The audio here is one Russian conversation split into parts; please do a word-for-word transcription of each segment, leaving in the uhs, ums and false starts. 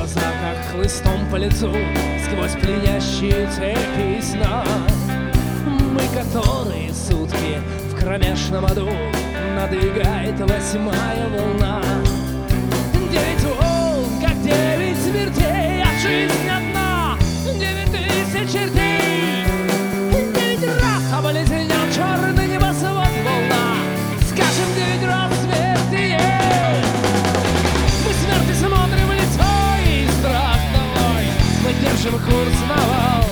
глаза, как хлыстом по лицу, сквозь пленящие цепи сна. Мы, которые сутки в кромешном аду, надвигает восьмая волна. Девять волн, как девять смертей, а жизнь одна, девять тысяч чертей. Девять раз обледенел черный небосвод волна, скажем девять раз смерти ей. Мы смерти смотрим в лицо и страх долой, мы держим курс на вал.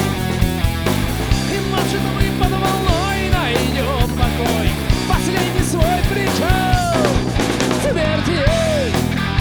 И может мы под волной найдем покой, последний свой причал смерти ей.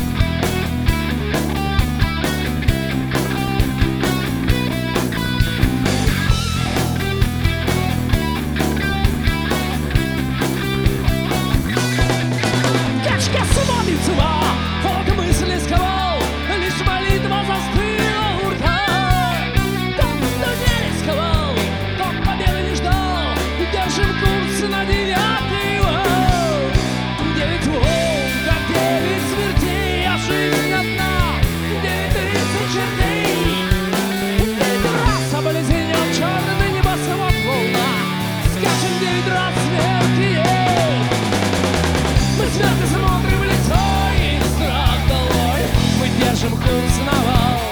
Качка смотрит сюда, фото мысли сковал, лишь молитва застыла у рта. Тот, кто не рисковал, тот победы не ждал, держим курс на девятый вал. Девять волн, как девять смертей, а жизнь одна, девять тысяч чертей. Девять раз обледенел черный небосвод волна, скажем девять раз смерти ей. Мы смерти смотрим в лицо и страх долой, мы держим курс на вал.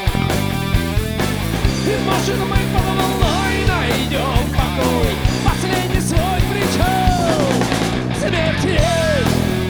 И может мы под волной найдем покой, последний свой причал смерти ей.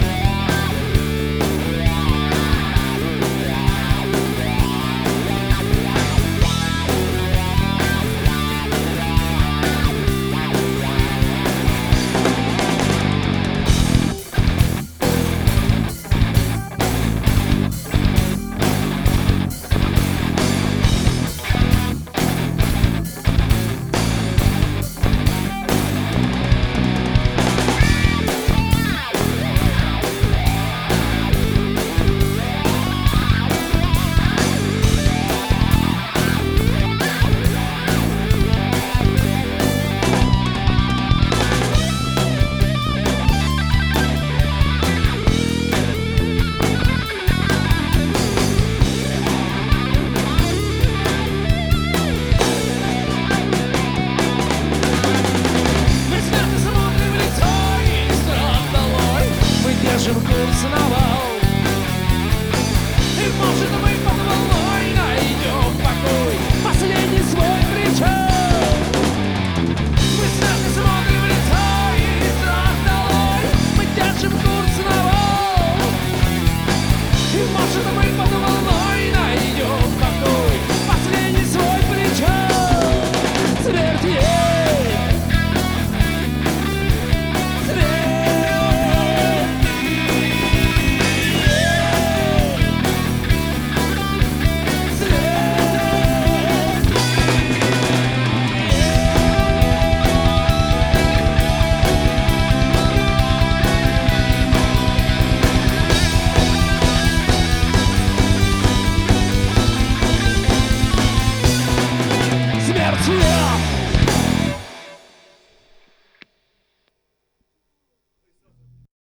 Держим курс на вал. И может мы под волной найдем покой, последний свой причал. Мы смерти смотрим в лицо и страх долой, мы держим курс на вал. И может мы под волной найдем покой, последний свой причал смерти ей. Смерть!